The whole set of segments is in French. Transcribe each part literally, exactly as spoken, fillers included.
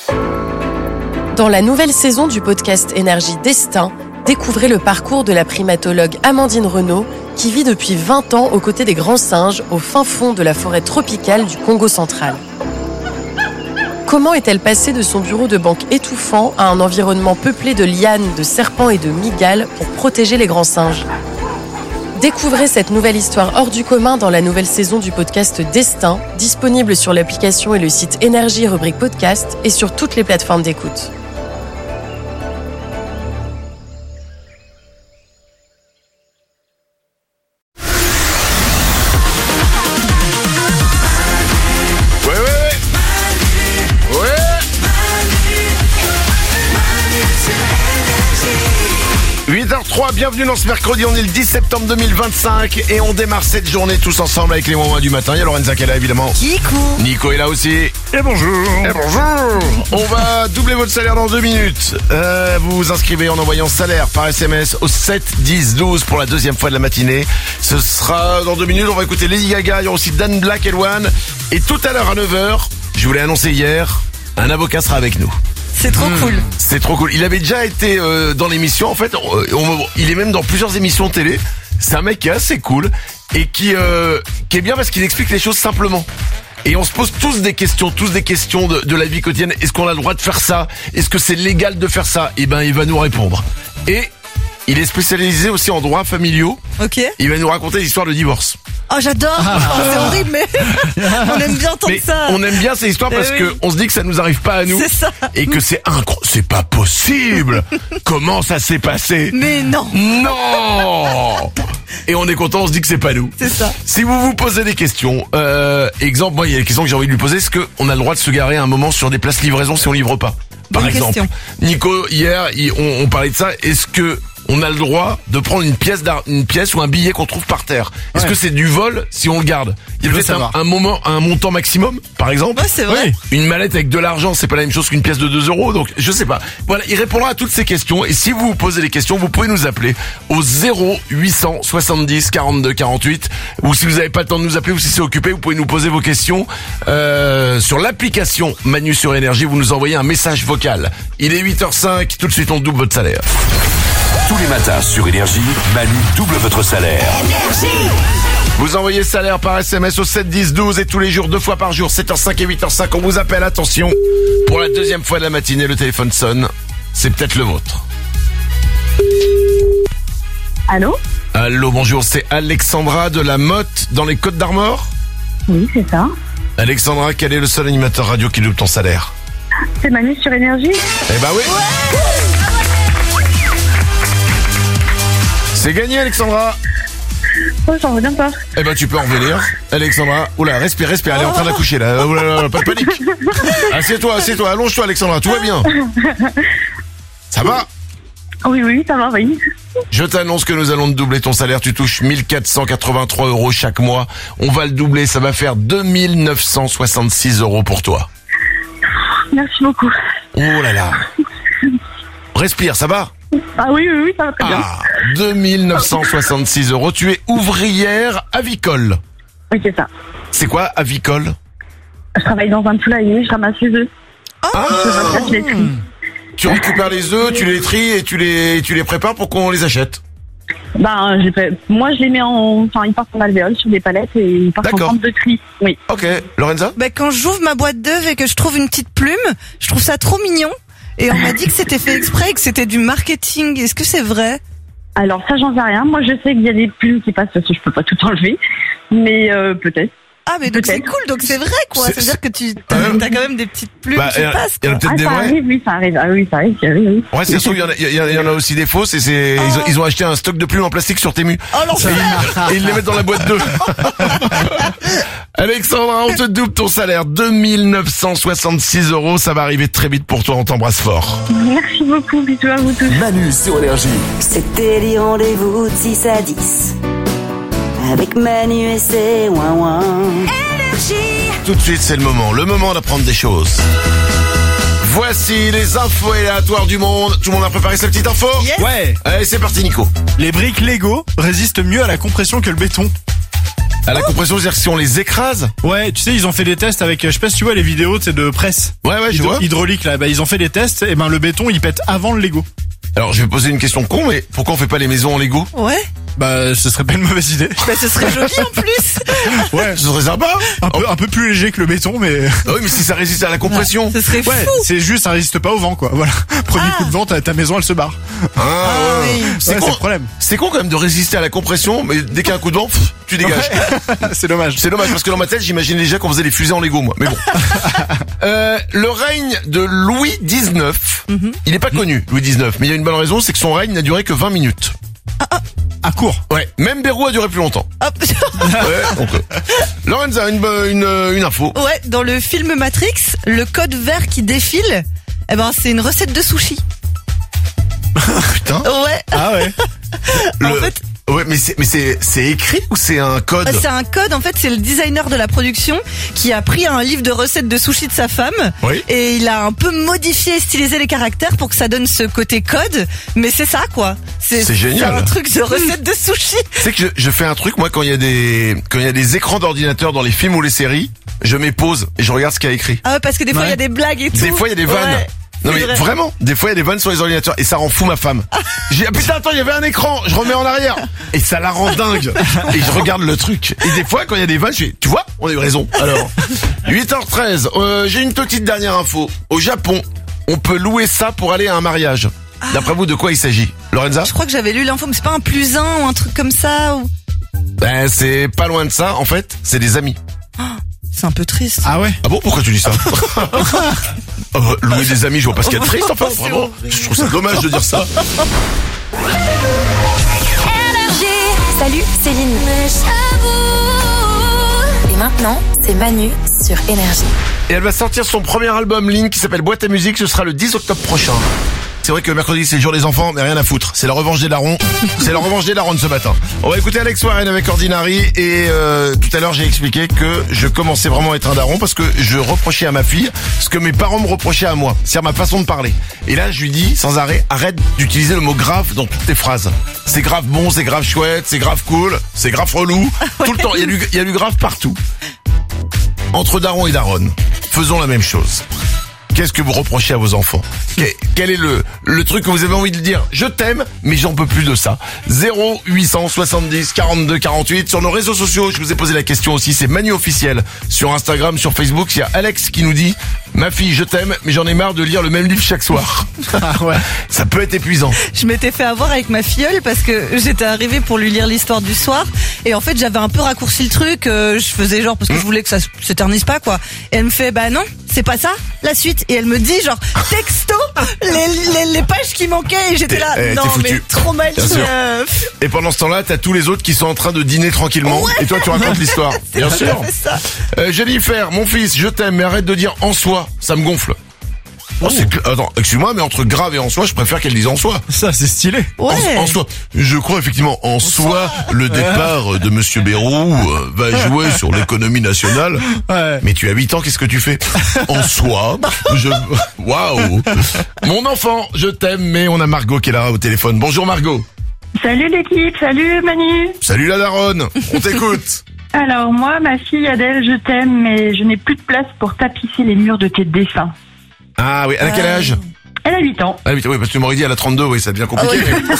Dans la nouvelle saison du podcast Énergie Destin, découvrez le parcours de la primatologue Amandine Renaud qui vit depuis vingt ans aux côtés des grands singes au fin fond de la forêt tropicale du Congo central. Comment est-elle passée de son bureau de banque étouffant à un environnement peuplé de lianes, de serpents et de mygales pour protéger les grands singes ? Découvrez cette nouvelle histoire hors du commun dans la nouvelle saison du podcast Destin, disponible sur l'application et le site Énergie rubrique podcast et sur toutes les plateformes d'écoute. huit heures zéro trois, bienvenue dans ce mercredi, on est le dix septembre deux mille vingt-cinq et on démarre cette journée tous ensemble avec les moments du matin. Il y a Lorenza qui est là évidemment. Kikou. Nico est là aussi. Et bonjour. Et bonjour. On va doubler votre salaire dans deux minutes. Euh, vous vous inscrivez en envoyant salaire par S M S au sept dix douze pour la deuxième fois de la matinée. Ce sera dans deux minutes, on va écouter Lady Gaga, il y aura aussi Dan Black et Luan. Et tout à l'heure à neuf heures, je vous l'ai annoncé hier, un avocat sera avec nous. C'est trop mmh. cool. C'est trop cool. Il avait déjà été euh, dans l'émission. En fait, on, on, il est même dans plusieurs émissions télé. C'est un mec qui est assez cool et qui, euh, qui est bien parce qu'il explique les choses simplement. Et on se pose tous des questions, tous des questions de, de la vie quotidienne. Est-ce qu'on a le droit de faire ça ? Est-ce que c'est légal de faire ça ? Eh ben, il va nous répondre. Et il est spécialisé aussi en droits familiaux. Ok. Il va nous raconter l'histoire de divorce. Oh, j'adore. Oh, c'est horrible, mais on aime bien entendre mais ça. On aime bien ces histoires parce oui. que on se dit que ça nous arrive pas à nous. C'est ça. Et que c'est incroyable. C'est pas possible. Comment ça s'est passé ? Mais non. Non. Et on est content, on se dit que c'est pas nous. C'est ça. Si vous vous posez des questions, euh, exemple, moi il y a des questions que j'ai envie de lui poser, est-ce qu'on a le droit de se garer un moment sur des places livraison si on livre pas ? Par Bonne exemple, question. Nico, hier, il, on, on parlait de ça, est-ce que on a le droit de prendre une pièce d'art, une pièce ou un billet qu'on trouve par terre. Est-ce ouais. que c'est du vol si on le garde ? Il y a peut-être un, un moment, un montant maximum, par exemple. Ouais, c'est vrai. Oui. Une mallette avec de l'argent, c'est pas la même chose qu'une pièce de deux euros, donc je sais pas. Voilà, il répondra à toutes ces questions. Et si vous vous posez des questions, vous pouvez nous appeler au zéro huit cent soixante-dix quarante-deux quarante-huit. Ou si vous avez pas le temps de nous appeler ou si c'est occupé, vous pouvez nous poser vos questions euh, sur l'application Manu sur Énergie. Vous nous envoyez un message vocal. Il est huit heures cinq. Tout de suite, on double votre salaire. Tous les matins sur Énergie, Manu double votre salaire. Énergie. Vous envoyez salaire par S M S au sept dix douze et tous les jours, deux fois par jour, sept heures cinq et huit heures cinq. On vous appelle, attention, pour la deuxième fois de la matinée, le téléphone sonne. C'est peut-être le vôtre. Allô ? Allô, bonjour, c'est Alexandra de la Motte dans les Côtes d'Armor ? Oui, c'est ça. Alexandra, quel est le seul animateur radio qui double ton salaire ? C'est Manu sur Énergie ? Eh bah oui. Ouais. C'est gagné, Alexandra. Oh, j'en reviens pas. Eh ben, tu peux en revenir. Alexandra, oula, respire, respire, elle est en train d'accoucher, là. Oula, pas de panique. Assieds-toi, assieds-toi, allonge-toi, Alexandra, tout va bien. Ça va ? Oui, oui, ça va, oui. Je t'annonce que nous allons te doubler ton salaire. Tu touches mille quatre cent quatre-vingt-trois euros chaque mois. On va le doubler, ça va faire deux mille neuf cent soixante-six euros pour toi. Merci beaucoup. Oh là là. Respire, ça va ? Ah oui, oui, oui, ça va très bien. Ah, deux mille neuf cent soixante-six euros. Tu es ouvrière avicole. Oui, c'est ça. C'est quoi, avicole ? Je travaille dans un poulailler, je ramasse les œufs. Ah, je les trie. Tu récupères les œufs, tu les tries et tu les, tu les prépares pour qu'on les achète. Ben, j'ai fait... moi, je les mets en... Enfin, ils partent en alvéole sur des palettes et ils partent en centre de tri. Oui. Ok. Lorenza ? Ben, quand j'ouvre ma boîte d'œufs et que je trouve une petite plume, je trouve ça trop mignon. Et on m'a dit que c'était fait exprès et que c'était du marketing. Est-ce que c'est vrai ? Alors ça, j'en sais rien. Moi, je sais qu'il y a des plumes qui passent parce que je peux pas tout enlever. Mais euh, peut-être. Ah, mais donc c'est cool. Donc c'est vrai, quoi. Ça veut dire que tu t'as, euh, t'as quand même des petites plumes bah, qui y a, passent, Il y en a peut-être ah, des ça vrais. Arrive, oui, ça arrive. Ah oui, ça arrive. Oui, oui. Ouais, c'est sûr, il y en a, il y, y en a aussi des fausses et c'est, oh. ils, ont, ils ont acheté un stock de plumes en plastique sur Temu. Oh l'enfer. Et ils les mettent dans la boîte d'œufs. Alexandra, on te double ton salaire, deux mille neuf cent soixante-six euros. Ça va arriver très vite pour toi, on t'embrasse fort. Merci beaucoup, bisous à vous tous. Manu sur Énergie. C'était les rendez-vous de six à dix. Avec Manu et ses ouin-ouin. Tout de suite, c'est le moment, le moment d'apprendre des choses. Voici les infos aléatoires du monde. Tout le monde a préparé sa petite info ? Yes. Ouais. Allez, c'est parti, Nico. Les briques Lego résistent mieux à la compression que le béton. À la compression, c'est-à-dire que si on les écrase. Ouais, tu sais, ils ont fait des tests avec, je sais pas si tu vois les vidéos, tu sais, de presse. Ouais, ouais, je Hydro- vois. Hydraulique, là. Bah, ils ont fait des tests, et ben, le béton, il pète avant le Lego. Alors, je vais poser une question con, mais pourquoi on fait pas les maisons en Lego? Ouais. Bah, ce serait pas une mauvaise idée. Bah, ce serait joli en plus. Ouais. Ce serait sympa. Un peu, un peu plus léger que le béton, mais. Ah oui, mais si ça résiste à la compression. Ce serait fou. Ouais, c'est juste, ça résiste pas au vent, quoi. Voilà. Premier Ah. coup de vent, ta, ta maison, elle se barre. Ah, ouais. oui. C'est Ouais, con. c'est le problème. C'est con quand même de résister à la compression, mais dès qu'il y a un coup de vent, pff, tu dégages. C'est dommage. C'est dommage parce que dans ma tête, j'imaginais déjà qu'on faisait les fusées en Lego, moi. Mais bon. euh, le règne de Louis dix-neuf, il n'est pas connu, Louis dix-neuf, mais il y a une bonne raison, c'est que son règne n'a duré que vingt minutes. À court. Ouais, même Bérou a duré plus longtemps. Hop. Ouais, donc, euh, Lorenza, une, bo- une, euh, une info. Ouais, dans le film Matrix, le code vert qui défile, eh ben, c'est une recette de sushi. Putain. Ouais. Ah ouais. Le- En fait, Ouais, mais c'est, mais c'est, c'est écrit ou c'est un code? c'est un code, en fait, c'est le designer de la production qui a pris un livre de recettes de sushi de sa femme Oui. et il a un peu modifié, stylisé les caractères pour que ça donne ce côté code, mais c'est ça, quoi. C'est génial. C'est un truc de recettes de sushi. Tu sais que je, je fais un truc, moi, quand il y a des, quand il y a des écrans d'ordinateur dans les films ou les séries, je mets pause et je regarde ce qu'il y a écrit. Ah ouais, parce que des fois, il Ouais. y a des blagues et tout. Des fois, il y a des vannes. Ouais, Non c'est mais vrai. vraiment, des fois il y a des vannes sur les ordinateurs et ça rend fou ma femme. J'ai dit, ah putain, attends, il y avait un écran, je remets en arrière. Et ça la rend dingue. Et je regarde le truc. Et des fois, quand il y a des vannes, je fais, tu vois, on a eu raison. Alors, huit heures treize, euh, j'ai une petite dernière info. Au Japon, on peut louer ça pour aller à un mariage. D'après vous, de quoi il s'agit? Lorenza? Je crois que j'avais lu l'info, mais c'est pas un plus un ou un truc comme ça ou... Ben, c'est pas loin de ça, en fait, c'est des amis. C'est un peu triste. Ah ouais. Ah bon, pourquoi tu dis ça? Ah bah, louer des amis, je vois pas ce qu'il y a de triste, enfin, C'est vraiment. horrible. Je trouve ça dommage de dire ça. Salut, Céline. Et maintenant, c'est Manu sur Énergie. Et elle va sortir son premier album Lynn qui s'appelle Boîte à musique, ce sera le dix octobre prochain. C'est vrai que mercredi c'est le jour des enfants, mais rien à foutre. C'est la revanche des darons. C'est la revanche des darons ce matin. On va écouter Alex Warren avec Ordinary et euh, tout à l'heure j'ai expliqué que je commençais vraiment à être un daron parce que je reprochais à ma fille ce que mes parents me reprochaient à moi, c'est-à-dire ma façon de parler. Et là je lui dis sans arrêt, arrête d'utiliser le mot grave dans toutes tes phrases. C'est grave bon, c'est grave chouette, c'est grave cool, c'est grave relou. Tout le temps, il y a du, il y a du grave partout. Entre daron et daronne, faisons la même chose. Qu'est-ce que vous reprochez à vos enfants? Quel, quel est le, le truc que vous avez envie de dire? Je t'aime, mais j'en peux plus de ça. zéro huit cent soixante-dix quarante-deux quarante-huit. Sur nos réseaux sociaux, je vous ai posé la question aussi, c'est Manu officiel. Sur Instagram, sur Facebook, il y a Alex qui nous dit « Ma fille, je t'aime, mais j'en ai marre de lire le même livre chaque soir. » Ah ouais. Ça peut être épuisant. Je m'étais fait avoir avec ma filleule parce que j'étais arrivée pour lui lire l'histoire du soir et en fait j'avais un peu raccourci le truc, euh, je faisais genre parce que je voulais que ça s'éternise pas quoi. Et elle me fait bah non, c'est pas ça, la suite. Et elle me dit genre texto les, les, les pages qui manquaient et j'étais T'es- là eh, t'es non foutu. mais trop mal. Bien sûr. euh, Et pendant ce temps-là, t'as tous les autres qui sont en train de dîner tranquillement. Ouais. Et toi, tu racontes l'histoire. Bien tout à sûr. fait ça. Euh, Jennifer, mon fils, je t'aime, mais arrête de dire en soi, ça me gonfle. Oh, c'est cl- Attends, excuse-moi, mais entre grave et en soi, je préfère qu'elle dise en soi. Ça, c'est stylé. En, Ouais. en soi. Je crois effectivement, en soi, le départ de Monsieur Bérou euh, va jouer sur l'économie nationale. Ouais. Mais tu as huit ans, qu'est-ce que tu fais? En soi, je... Waouh. Mon enfant, je t'aime, mais on a Margot qui est là au téléphone. Bonjour Margot. Salut l'équipe, salut Manu. Salut la daronne, on t'écoute. Alors moi, ma fille Adèle, je t'aime, mais je n'ai plus de place pour tapisser les murs de tes dessins. Ah oui, elle a quel âge? Elle a huit ans. Ah oui, oui, parce que tu m'aurais dit elle a trente-deux, oui, ça devient compliqué.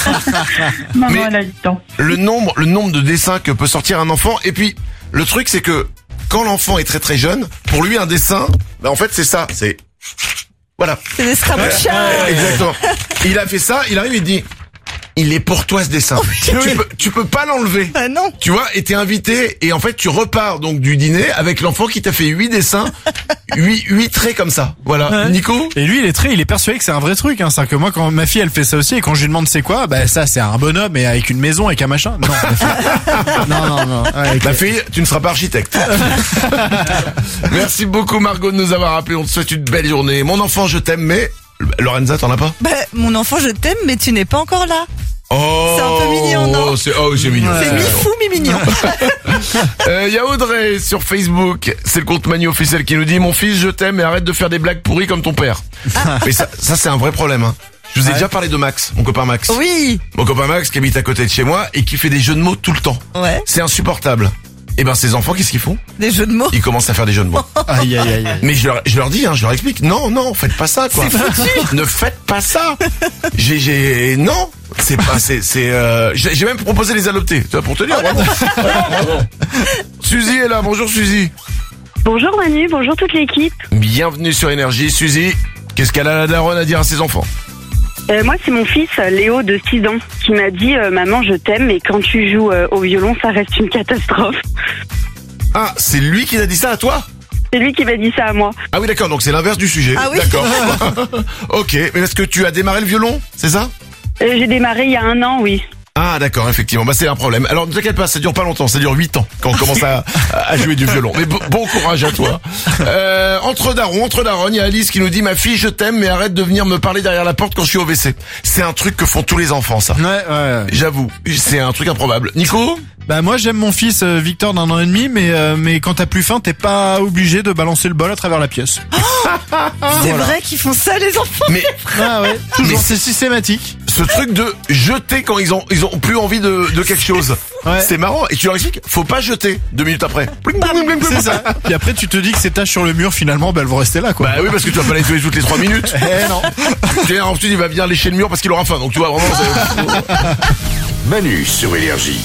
Maman, Mais- elle a huit ans. mais le nombre, le nombre de dessins que peut sortir un enfant, et puis le truc c'est que quand l'enfant est très très jeune, pour lui un dessin, bah en fait c'est ça, c'est voilà. C'est des scrabuchas. Exactement. Il a fait ça, il arrive, il dit, il est pour toi ce dessin. tu, peux, tu peux pas l'enlever. Bah non. Tu vois, et t'es invité, et en fait tu repars donc du dîner avec l'enfant qui t'a fait huit dessins, huit, huit traits comme ça. Voilà. Ouais. Nico? Et lui, il est très, il est persuadé que c'est un vrai truc, hein. C'est-à-dire que moi, quand ma fille, elle fait ça aussi, et quand je lui demande c'est quoi, bah, ça, c'est un bonhomme, mais avec une maison, avec un machin. Non. ma fille- non, non, non. Ouais, avec- Ma fille, tu ne seras pas architecte. Merci beaucoup Margot de nous avoir appelé. On te souhaite une belle journée. Mon enfant, je t'aime, mais Lorenza, t'en as pas? Bah mon enfant je t'aime mais tu n'es pas encore là. Oh, C'est un peu mignon, non? c'est, oh, c'est mignon. C'est mi fou mi mignon. Il euh, y a Audrey sur Facebook, c'est le compte Manu officiel qui nous dit « Mon fils, je t'aime, mais arrête de faire des blagues pourries comme ton père. Mais ça, ça c'est un vrai problème. Hein. Je vous ai Ouais. déjà parlé de Max, mon copain Max. Oui. Mon copain Max qui habite à côté de chez moi et qui fait des jeux de mots tout le temps. Ouais. C'est insupportable. Et ben ces enfants, qu'est-ce qu'ils font? Des jeux de mots. Ils commencent à faire des jeux de mots. Aïe, aïe, aïe. Mais je leur, je leur dis, hein, je leur explique, non, non, faites pas ça, quoi. Ne faites pas ça. J'ai, j'ai, non, c'est pas, c'est, c'est, euh, j'ai, j'ai même proposé de les adopter, tu vois, pour te dire, vraiment. Suzy est là, bonjour Suzy. Bonjour Manu, bonjour toute l'équipe. Bienvenue sur Énergie, Suzy. Qu'est-ce qu'elle a la daronne à dire à ses enfants? Euh, moi, c'est mon fils Léo de six ans qui m'a dit euh, maman, je t'aime, mais quand tu joues euh, au violon, ça reste une catastrophe. Ah, c'est lui qui t'a dit ça à toi? C'est lui qui m'a dit ça à moi. Ah oui, d'accord, donc c'est l'inverse du sujet. Ah oui. D'accord. Ok, mais est-ce que tu as démarré le violon, c'est ça? Euh, j'ai démarré il y a un an, oui. Ah d'accord, effectivement, bah c'est un problème. Alors ne t'inquiète pas, ça dure pas longtemps, ça dure huit ans quand on commence à, à jouer du violon. Mais bon, bon courage à toi. Euh, entre darons, entre darons, il y a Alice qui nous dit ma fille je t'aime mais arrête de venir me parler derrière la porte quand je suis au W C. C'est un truc que font tous les enfants ça. Ouais, ouais, ouais. J'avoue, c'est un truc improbable. Nico? Bah moi j'aime mon fils euh, Victor d'un an et demi, mais euh, mais quand t'as plus faim, t'es pas obligé de balancer le bol à travers la pièce. C'est vrai qu'ils font ça les enfants. Mais Ah ouais, toujours, Mais- c'est systématique. ce truc de jeter quand ils ont ils ont plus envie de, de quelque chose, Ouais. c'est marrant. Et tu leur expliques, faut pas jeter deux minutes après. C'est ça. Puis après tu te dis que ces taches sur le mur finalement, bah elles vont rester là quoi. Bah oui, parce que tu vas pas les nettoyer toutes les trois minutes. Eh non. Tu sais, ensuite il va bien lécher le mur parce qu'il aura faim. Donc tu vois vraiment. c'est- Manu sur Énergie.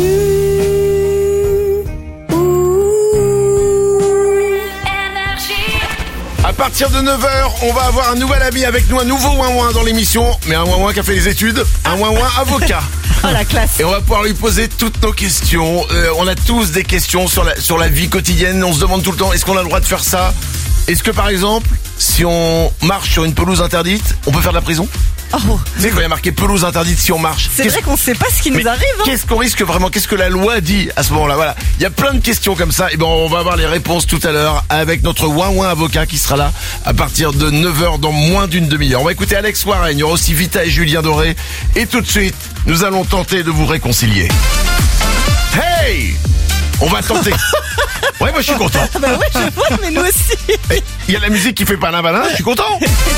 À partir de neuf heures, on va avoir un nouvel ami avec nous, un nouveau ouin-ouin dans l'émission. Mais un ouin-ouin qui a fait des études, un ouin-ouin avocat. Oh la classe. Et on va pouvoir lui poser toutes nos questions. Euh, on a tous des questions sur la, sur la vie quotidienne. On se demande tout le temps, est-ce qu'on a le droit de faire ça? Est-ce que par exemple, si on marche sur une pelouse interdite, on peut faire de la prison? Oh, Tu sais, quand il y a marqué pelouse interdite si on marche. c'est qu'est-ce- vrai qu'on sait pas ce qui nous Mais arrive. Hein. Qu'est-ce qu'on risque vraiment? Qu'est-ce que la loi dit à ce moment-là? Voilà. Il y a plein de questions comme ça. Et ben, on va avoir les réponses tout à l'heure avec notre ouin-ouin avocat qui sera là à partir de neuf heures dans moins d'une demi-heure. On va écouter Alex Warren. Il y aura aussi Vita et Julien Doré. Et tout de suite, nous allons tenter de vous réconcilier. Hey! On va tenter. Ouais, moi je suis content. Bah ouais, je vois, mais nous aussi. Il y a la musique qui fait palin palin. Je suis content.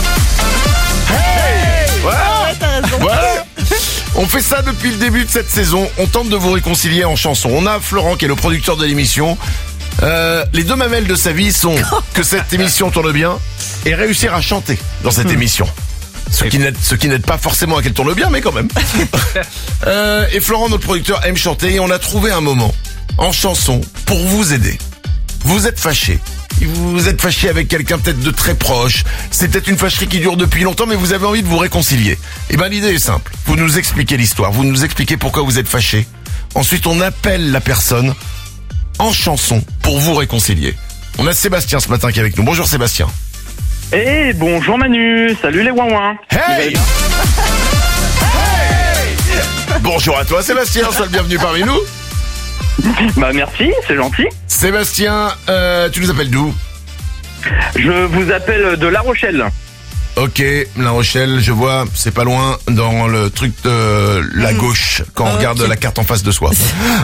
Hey! Voilà. Ouais, t'as raison. Voilà. On fait ça depuis le début de cette saison. On tente de vous réconcilier en chanson. On a Florent qui est le producteur de l'émission. Euh, les deux mamelles de sa vie sont que cette émission tourne bien et réussir à chanter dans cette émission. Ce qui n'aide, ce qui n'aide pas forcément à qu'elle tourne bien, mais quand même. Euh, et Florent, notre producteur, aime chanter et on a trouvé un moment en chanson pour vous aider. Vous êtes fâché. Vous êtes fâché avec quelqu'un peut-être de très proche. C'est peut-être une fâcherie qui dure depuis longtemps, mais vous avez envie de vous réconcilier. Eh ben, l'idée est simple. Vous nous expliquez l'histoire. Vous nous expliquez pourquoi vous êtes fâché. Ensuite, on appelle la personne en chanson pour vous réconcilier. On a Sébastien ce matin qui est avec nous. Bonjour Sébastien. Eh, bonjour Manu, salut les ouin-ouin. Hey! Hey! Bonjour à toi Sébastien, sois le bienvenu parmi nous. Bah merci, c'est gentil. Sébastien, euh, tu nous appelles d'où? Je vous appelle de La Rochelle. Ok, La Rochelle, je vois, c'est pas loin dans le truc de la gauche quand on Ah, regarde ok. la carte en face de soi.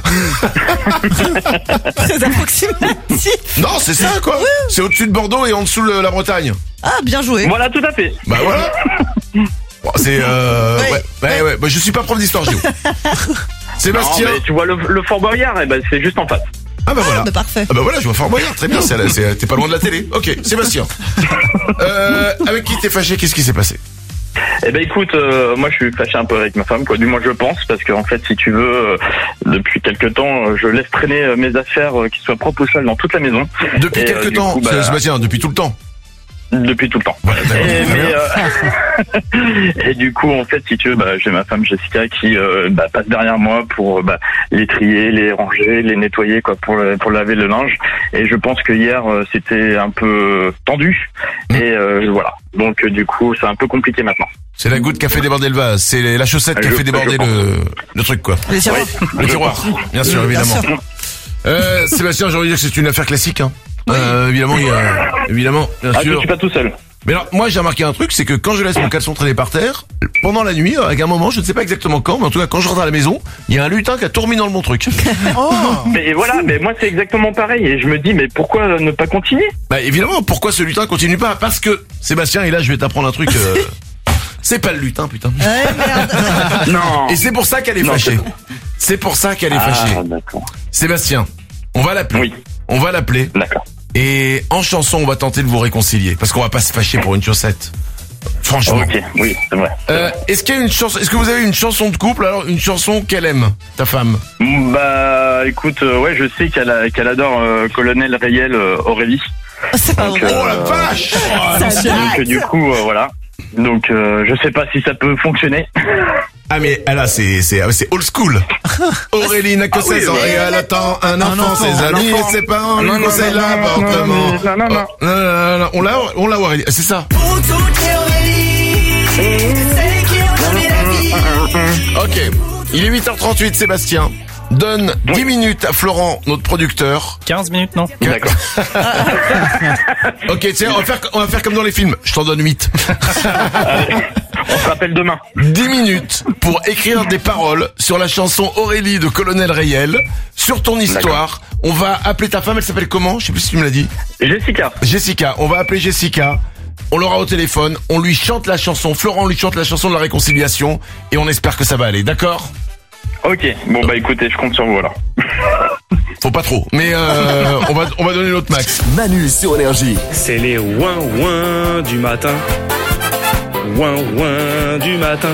Très approximatif. Non, c'est ça quoi. C'est au-dessus de Bordeaux et en dessous de la Bretagne. Ah, bien joué. Voilà, tout à fait. Bah voilà. Bon, c'est euh, Ouais, ouais, ouais, ouais. Bah, je suis pas prof d'histoire géo. Sébastien. Non, mais tu vois le, le Fort Boyard, eh ben, c'est juste en face. Ah bah voilà. Bah parfait. Ah bah voilà, je vois Fort Boyard, très bien, c'est, à la- c'est- t'es pas loin de la télé. Ok, Sébastien. Euh, avec qui t'es fâché, qu'est-ce qui s'est passé? Eh ben écoute, euh, moi je suis fâché un peu avec ma femme, quoi. Du moins je pense, parce que en fait, si tu veux, euh, depuis quelque temps, euh, je laisse traîner euh, mes affaires euh, qui soient propres ou sales dans toute la maison. Depuis Et, quelque euh, du temps, coup, bah, Sébastien, depuis tout le temps. Depuis tout le temps. Voilà, d'accord, Et, très mais, bien. euh, et du coup, en fait, si tu veux, bah, j'ai ma femme Jessica qui euh, bah, passe derrière moi pour euh, bah, les trier, les ranger, les nettoyer, quoi, pour le- pour laver le linge. Et je pense que hier, euh, c'était un peu tendu. Mmh. Et euh, voilà. Donc, euh, du coup, c'est un peu compliqué maintenant. C'est la goutte qui a fait déborder le vase, c'est la chaussette qui a Je- fait déborder je pense. le, le truc quoi. Les tiroirs. Le tiroir, bien sûr, Bien évidemment. sûr. Euh, Sébastien, j'ai envie de dire que c'est une affaire classique. Hein. Euh, évidemment, il y a, évidemment, bien Ah, je sûr. suis pas tout seul. Mais alors, moi, j'ai remarqué un truc, c'est que quand je laisse mon caleçon traîner par terre, pendant la nuit, avec un moment, je ne sais pas exactement quand, mais en tout cas, quand je rentre à la maison, il y a un lutin qui a tout remis dans le bon truc. Mais voilà, mais moi c'est exactement pareil. Et je me dis, mais pourquoi ne pas continuer? Bah, évidemment, pourquoi ce lutin continue pas? Parce que, Sébastien, et là, je vais t'apprendre un truc, euh, c'est pas le lutin, putain. Ouais, merde. Non. Et c'est pour ça qu'elle est Non, fâchée. c'est- C'est pour ça qu'elle est fâchée. Ah, d'accord. Sébastien, On va l'appeler. Oui. On va l'appeler. D'accord. Et en chanson, on va tenter de vous réconcilier. Parce qu'on va pas se fâcher pour une chaussette. Franchement. Ok, oui, c'est vrai. Euh, est-ce qu'il y a une chanson, est-ce que vous avez une chanson de couple, alors une chanson qu'elle aime, ta femme? Bah, écoute, euh, ouais, je sais qu'elle a- qu'elle adore euh, Colonel Rayel euh, Aurélie. Oh, c'est pas Donc, vrai. Oh la vache! Ça Donc date. euh, du coup, euh, voilà. Donc, euh, je sais pas si ça peut fonctionner. Ah mais ah là c'est c'est c'est old school. Aurélie n'a que Ah oui, seize ans oui. et elle attend un enfant, enfant, ses un amis enfant. et ses parents lui Non, non, conseillent non, non, l'appartement. non, non, non, non. Oh, non, non, non, on l'a on l'a Aurélie, c'est ça. Ok, il est huit heures trente-huit, Sébastien. Donne dix minutes à Florent, notre producteur. quinze minutes, non? D'accord. Ok, tiens, on va faire on va faire comme dans les films. Je t'en donne huit. On se rappelle demain. dix minutes pour écrire des paroles sur la chanson Aurélie de Colonel Rayel, sur ton histoire. On va appeler ta femme, elle s'appelle comment? Je sais plus si tu me l'as dit. Jessica. Jessica, on va appeler Jessica. On l'aura au téléphone, on lui chante la chanson, Florent lui chante la chanson de la réconciliation et on espère que ça va aller, d'accord? Ok. Bon bah écoutez, je compte sur vous alors. Faut pas trop, mais euh, on va on va donner notre max. Manu sur Énergie. C'est les ouin ouin du matin. Ouin ouin du matin.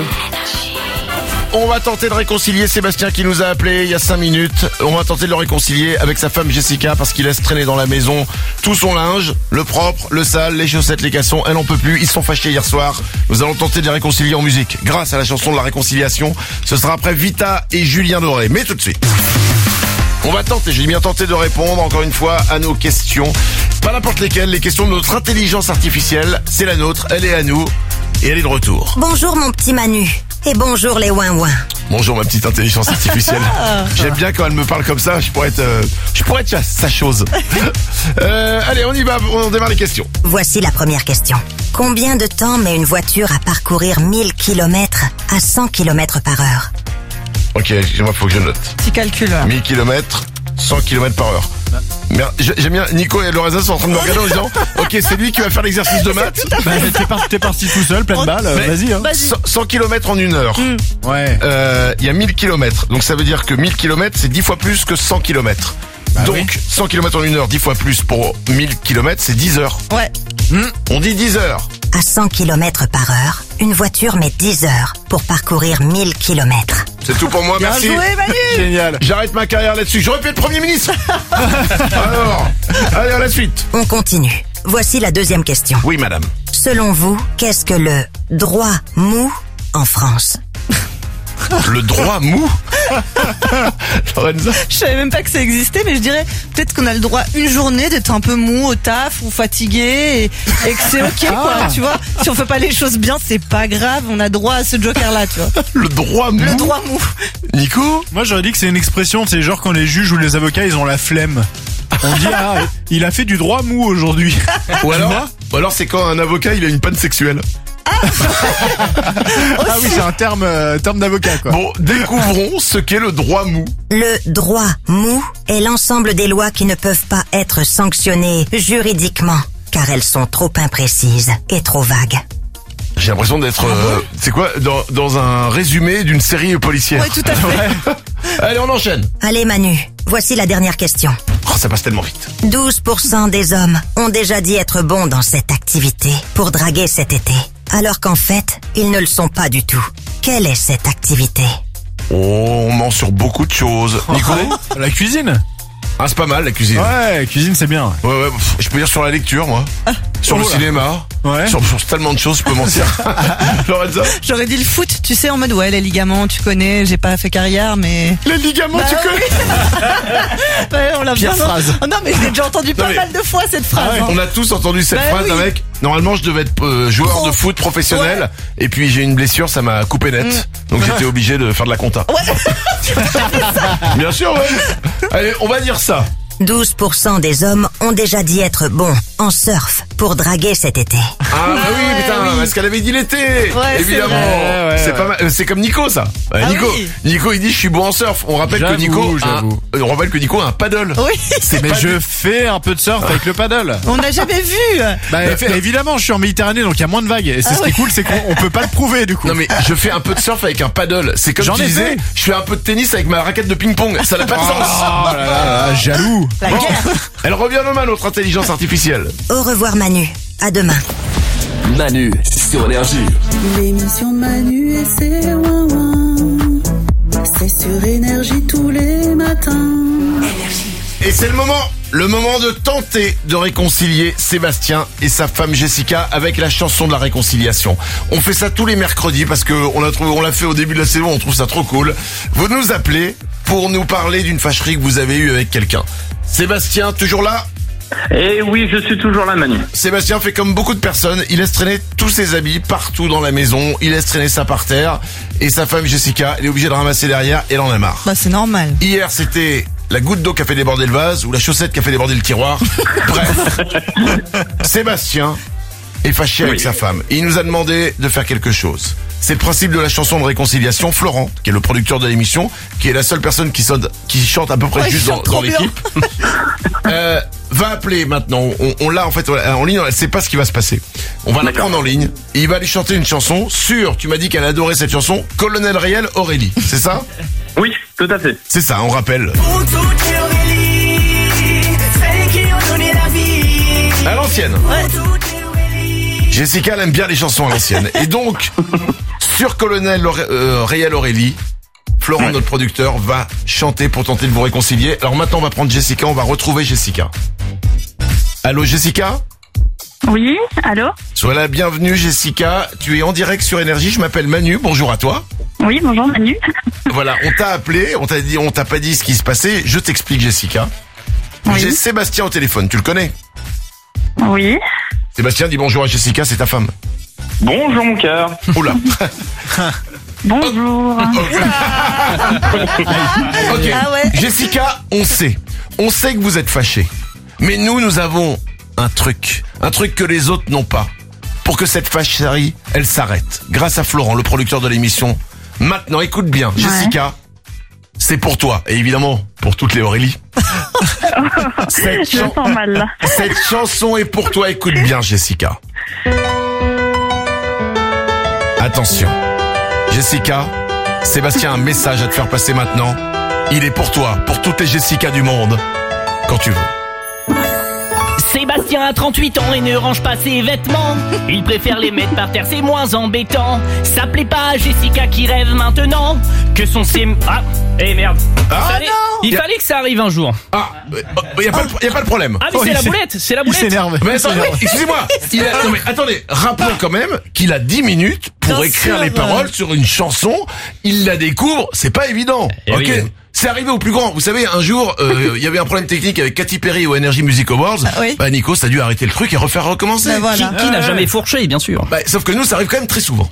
On va tenter de réconcilier Sébastien qui nous a appelé il y a cinq minutes. On va tenter de le réconcilier avec sa femme Jessica parce qu'il laisse traîner dans la maison tout son linge, le propre, le sale, les chaussettes, les caleçons. Elle en peut plus, ils se sont fâchés hier soir. Nous allons tenter de les réconcilier en musique grâce à la chanson de la réconciliation. Ce sera après Vita et Julien Doré. Mais tout de suite, on va tenter, j'ai bien tenté de répondre encore une fois à nos questions. Pas n'importe lesquelles, les questions de notre intelligence artificielle. C'est la nôtre, elle est à nous et elle est de retour. Bonjour mon petit Manu. Et bonjour les ouin-ouin. Bonjour ma petite intelligence artificielle. J'aime bien quand elle me parle comme ça, je pourrais être, euh, je pourrais être sa, sa chose. euh, allez, on y va, on démarre les questions. Voici la première question. Combien de temps met une voiture à parcourir mille kilomètres à cent kilomètres par heure? Ok, moi faut que je note. Petit calcul. mille kilomètres, cent kilomètres par heure. Merde, j'aime bien, Nico et Lorenza sont en train de me regarder en disant ok, c'est lui qui va faire l'exercice de maths. Bah, t'es, par- t'es parti tout seul, pleine balle, euh, Mais vas-y. Hein. cent, cent kilomètres en une heure. Ouais. Euh, il y a mille kilomètres. Donc ça veut dire que mille kilomètres, c'est dix fois plus que cent kilomètres. Bah Donc oui. cent kilomètres en une heure, dix fois plus pour mille kilomètres, c'est dix heures. Ouais. Hmm, on dit dix heures. À cent kilomètres par heure, une voiture met dix heures pour parcourir mille kilomètres. C'est tout pour moi, Bien merci. joué, Manu. Génial. J'arrête ma carrière là-dessus. J'aurais pu être Premier ministre. Alors, allez à la suite. On continue. Voici la deuxième question. Oui, madame. Selon vous, qu'est-ce que le droit mou en France? Le droit mou. Lorenza. Je savais même pas que ça existait, mais je dirais peut-être qu'on a le droit une journée d'être un peu mou au taf ou fatigué et, et que c'est ok quoi, tu vois. Si on fait pas les choses bien, c'est pas grave, on a droit à ce joker là, tu vois. Le droit mou. Le droit mou. Nico. Moi j'aurais dit que c'est une expression, c'est genre quand les juges ou les avocats ils ont la flemme. On dit ah il a fait du droit mou aujourd'hui. Ou alors, ou alors c'est quand un avocat il a une panne sexuelle. Ah oui c'est un terme euh, terme d'avocat quoi. Bon, découvrons ce qu'est le droit mou. Le droit mou est l'ensemble des lois qui ne peuvent pas être sanctionnées juridiquement, car elles sont trop imprécises et trop vagues. J'ai l'impression d'être, euh, c'est quoi, dans, dans un résumé d'une série policière. Ouais, tout à fait. Allez, on enchaîne. Allez Manu, voici la dernière question. Oh, ça passe tellement vite. douze pour cent des hommes ont déjà dit être bons dans cette activité pour draguer cet été, alors qu'en fait, ils ne le sont pas du tout. Quelle est cette activité? Oh, on ment sur beaucoup de choses. Nico. La cuisine. Ah, c'est pas mal la cuisine. Ouais, cuisine c'est bien. Ouais, ouais, pff, je peux dire sur la lecture, moi. Sur le Oh là. cinéma. Ouais. Sur, sur tellement de choses, je peux mentir. Lorenza. J'aurais dit le foot, tu sais, en mode ouais, les ligaments, tu connais, j'ai pas fait carrière, mais. Les ligaments, Bah tu oui. connais. Ouais, on l'a Pire bien. phrase. Oh non, mais je l'ai déjà entendu pas mais- mal de fois cette phrase. hein. On a tous entendu cette Bah phrase d'un oui. mec. Normalement, je devais être euh, joueur Pro. de foot professionnel. Et puis, j'ai une blessure, ça m'a coupé net. Mm. Donc, j'étais obligé de faire de la compta. Bien sûr, ouais. Allez, on va dire ça. douze pour cent des hommes ont déjà dit être bons en surf pour draguer cet été. Ah, bah oui, ouais, putain, oui. parce qu'elle avait dit l'été. c'est Évidemment. vrai. Ouais, ouais, c'est ouais. pas mal. euh, C'est comme Nico, ça. Ouais, Ah Nico. oui. Nico, il dit, je suis bon en surf. On rappelle que J'avoue, Nico, a, j'avoue. euh, on rappelle que Nico a un paddle. Oui. C'est Mais pas je du- fais un peu de surf avec le paddle. On n'a jamais vu. Bah, eff- évidemment, je suis en Méditerranée, donc il y a moins de vagues. Et c'est Ah ce qui oui. est cool, c'est qu'on on peut pas le prouver du coup. Non mais je fais un peu de surf avec un paddle. C'est comme J'en tu ai disais, fait. je fais un peu de tennis avec ma raquette de ping-pong. Ça n'a pas de Oh sens. là là là, jaloux. La guerre. Elle revient demain, notre intelligence artificielle. Au revoir Manu, à demain. Manu sur Énergie. L'émission de Manu et c'est ouin ouin. C'est sur Énergie tous les matins. Et c'est le moment, le moment de tenter de réconcilier Sébastien et sa femme Jessica avec la chanson de la réconciliation. On fait ça tous les mercredis parce que on l'a trouvé, on l'a fait au début de la saison, on trouve ça trop cool. Vous nous appelez pour nous parler d'une fâcherie que vous avez eue avec quelqu'un. Sébastien, toujours là ? Eh oui, je suis toujours là, Manu. Sébastien fait comme beaucoup de personnes, il laisse traîner tous ses habits partout dans la maison, il laisse traîner ça par terre, et sa femme Jessica, elle est obligée de ramasser derrière, et elle en a marre. Bah c'est normal. Hier, c'était la goutte d'eau qui a fait déborder le vase, ou la chaussette qui a fait déborder le tiroir. Bref, Sébastien est fâché avec Oui. sa femme. Il nous a demandé de faire quelque chose. C'est le principe de la chanson de réconciliation. Florent, qui est le producteur de l'émission, qui est la seule personne qui, sonne, qui chante à peu près Ouais, juste il dans, chante dans trop bien. l'équipe, euh, va appeler maintenant. On, on l'a en fait en ligne, elle sait pas ce qui va se passer. On va la D'accord. prendre en ligne. Et il va lui chanter une chanson sur, tu m'as dit qu'elle adorait cette chanson, Colonel Réel Aurélie. C'est ça? Oui, tout à fait. C'est ça, on rappelle. Pour toutes les Aurélie, celles qui ont donné la vie. À l'ancienne. Pour toutes les Aurélie. Jessica, elle aime bien les chansons à l'ancienne. Et donc, sur Colonel Auré- euh, Réel Aurélie, Florent, Ouais. notre producteur, va chanter pour tenter de vous réconcilier. Alors maintenant, on va prendre Jessica, on va retrouver Jessica. Allô, Jessica? Oui, allô? Sois la bienvenue, Jessica. Tu es en direct sur Énergie. Je m'appelle Manu. Bonjour à toi. Oui, bonjour Manu. Voilà, on t'a appelé, on t'a dit, on t'a pas dit ce qui se passait. Je t'explique, Jessica. Oui. J'ai Sébastien au téléphone. Tu le connais? Oui. Sébastien, dis bonjour à Jessica, c'est ta femme. Bonjour, mon cœur. Oula. Bonjour. Ok. Ah ouais. Jessica, on sait. On sait que vous êtes fâchés. Mais nous, nous avons un truc. Un truc que les autres n'ont pas. Pour que cette fâcherie, elle s'arrête. Grâce à Florent, le producteur de l'émission. Maintenant, écoute bien. Jessica, c'est pour toi. Et évidemment, pour toutes les Aurélie. Cette, Je chan- sens mal là. cette chanson est pour toi. Écoute bien, Jessica. Attention. Jessica, Sébastien a un message à te faire passer maintenant. Il est pour toi, pour toutes les Jessica du monde. Quand tu veux. Sébastien a trente-huit ans et ne range pas ses vêtements. Il préfère les mettre par terre, c'est moins embêtant. Ça plaît pas à Jessica qui rêve maintenant que son sim... Ah, eh merde. Ah, Fallait- non. Il Y a- fallait que ça arrive un jour. Ah, il y a pas, le- y a pas de problème. Ah mais Oh, c'est il la s'est- boulette, c'est la Il boulette. s'énerve. Mais Il attendez, s'énerve. excusez-moi. Il a- non mais attendez, rappelons quand même qu'il a dix minutes pour Bien écrire sûr. les paroles sur une chanson. Il la découvre, c'est pas évident. Eh ok. oui. C'est arrivé au plus grand. Vous savez, un jour, euh, il y avait un problème technique avec Katy Perry au Energy Music Awards. Ah oui. Bah Nico, ça a dû arrêter le truc et refaire recommencer. Bah voilà. Qui, qui n'a jamais fourché, bien sûr. Bah, sauf que nous, ça arrive quand même très souvent.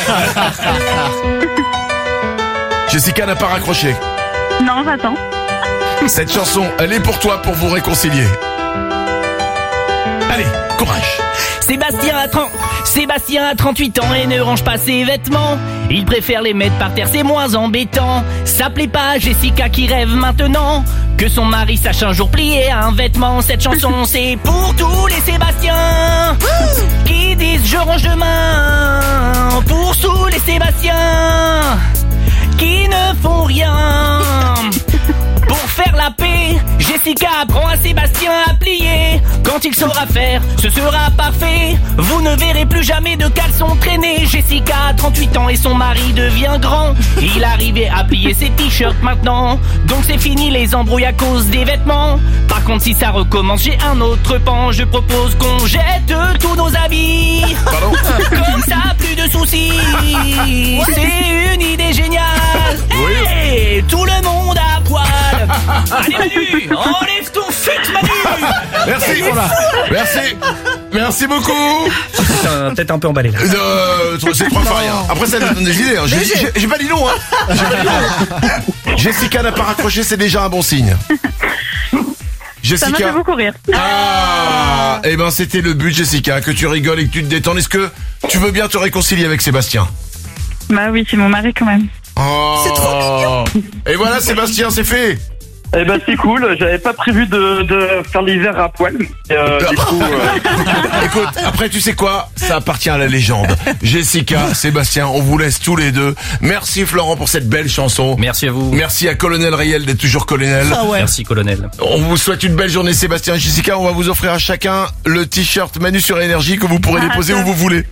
Jessica n'a pas raccroché. Non, j'attends. Cette chanson, elle est pour toi, pour vous réconcilier. Allez, courage. Sébastien a trente... Sébastien a trente-huit ans et ne range pas ses vêtements. Il préfère les mettre par terre, c'est moins embêtant. Ça plaît pas à Jessica qui rêve maintenant que son mari sache un jour plier un vêtement. Cette chanson, c'est pour tous les Sébastiens qui disent je range demain. Pour tous les Sébastiens qui ne font rien. Pour faire la paix, Jessica apprend à Sébastien à plier. Quand il saura faire, ce sera parfait. Vous ne verrez plus jamais de caleçon traîner. Jessica a trente-huit ans et son mari devient grand. Il arrivait à plier ses t-shirts maintenant. Donc c'est fini les embrouilles à cause des vêtements. Par contre si ça recommence, j'ai un autre pan. Je propose qu'on jette tous nos habits. Pardon? Comme ça, plus de soucis. C'est une idée géniale. Oui. Hey, tout le monde à poil. Allez Manu, enlève ton fut Manu. Merci. Merci. Merci beaucoup. Peut-être un peu emballé là. Euh, c'est trois fois rien. Après, ça nous donne des idées. Hein. J'ai, j'ai, j'ai pas dit non. Hein. J'ai pas dit non. Jessica n'a pas raccroché, c'est déjà un bon signe. Ça m'a Jessica. fait beaucoup rire. Ah, eh ben c'était le but, Jessica, que tu rigoles et que tu te détendes. Est-ce que tu veux bien te réconcilier avec Sébastien? Bah oui, c'est mon mari quand même. Oh. C'est trop mignon. Et voilà, Sébastien, c'est fait. Eh ben c'est cool, j'avais pas prévu de, de faire l'hiver à poil. Et, euh, du coup, euh... Écoute, après tu sais quoi, ça appartient à la légende. Jessica, Sébastien, on vous laisse tous les deux. Merci Florent pour cette belle chanson. Merci à vous. Merci à Colonel Riel d'être toujours colonel. Ah ouais. Merci colonel. On vous souhaite une belle journée Sébastien et Jessica. On va vous offrir à chacun le t-shirt Manu sur Énergie que vous pourrez déposer où vous voulez.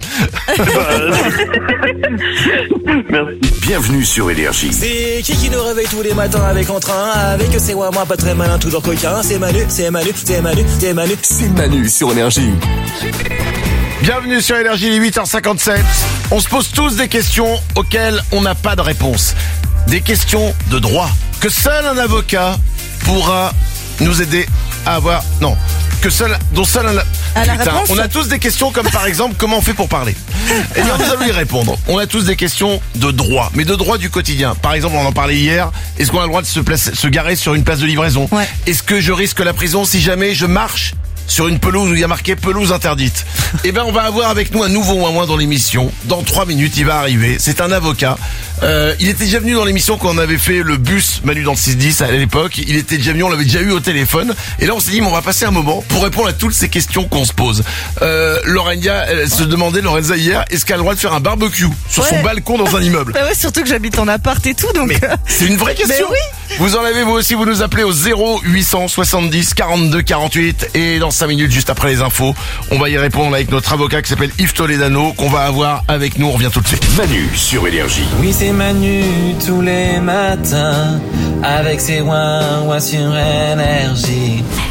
Merci. Bienvenue sur Énergie. C'est qui qui nous réveille tous les matins avec entrain, avec c'est moi, moi pas très malin, toujours coquin. C'est Manu, c'est Manu, c'est Manu, c'est Manu. C'est Manu sur Énergie. Bienvenue sur Énergie, il est huit heures cinquante-sept. On se pose tous des questions auxquelles on n'a pas de réponse. Des questions de droit que seul un avocat pourra nous aider à avoir. Non, que seul, dont seul un. À la Putain, réponse. on a tous des questions comme par exemple comment on fait pour parler. Et bien nous allons y répondre. On a tous des questions de droit, mais de droit du quotidien. Par exemple, on en parlait hier. Est-ce qu'on a le droit de se, placer, se garer sur une place de livraison? Ouais. Est-ce que je risque la prison si jamais je marche sur une pelouse où il y a marqué pelouse interdite? Eh ben, on va avoir avec nous un nouveau moins dans l'émission. Dans trois minutes, il va arriver. C'est un avocat. Euh, il était déjà venu dans l'émission quand on avait fait le bus Manu dans le six dix à l'époque. Il était déjà venu, on l'avait déjà eu au téléphone. Et là, on s'est dit, mais on va passer un moment pour répondre à toutes ces questions qu'on se pose. Euh, Lorenza, elle se demandait, Lorenza hier, est-ce qu'elle a le droit de faire un barbecue sur Ouais. son balcon dans un immeuble? Bah ouais, surtout que j'habite en appart et tout, donc. Mais c'est une vraie question. Mais oui. Vous en avez vous aussi, vous nous appelez au zéro huit cent soixante-dix quarante-deux quarante-huit et dans cinq minutes juste après les infos, on va y répondre avec notre avocat qui s'appelle Yves Toledano qu'on va avoir avec nous. On revient tout de suite. Manu sur Énergie. Oui, c'est Manu tous les matins avec ses ouin ouin sur Énergie.